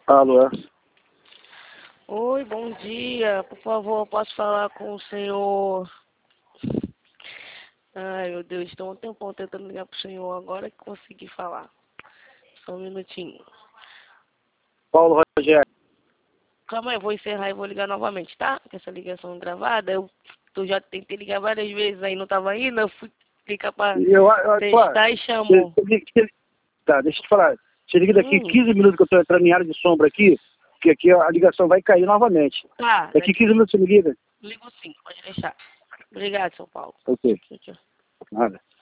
Alô? Oi, bom dia. Por favor, posso falar com o senhor? Ai, meu Deus, estou um tempão tentando ligar pro senhor, agora que consegui falar. Só um minutinho. Paulo Rogério. Calma aí, eu vou encerrar e vou ligar novamente, tá? Com essa ligação gravada, eu já tentei ligar várias vezes aí, não tava indo, eu fui clicar pra testar e chamou. Tá, deixa eu te falar. Você liga daqui 15 minutos que eu tô entrando em área de sombra aqui, que aqui a ligação vai cair novamente. Tá. Daqui 15 minutos você me liga? Ligo sim, pode deixar. Obrigado, São Paulo. Ok. Tchau, tchau. Nada.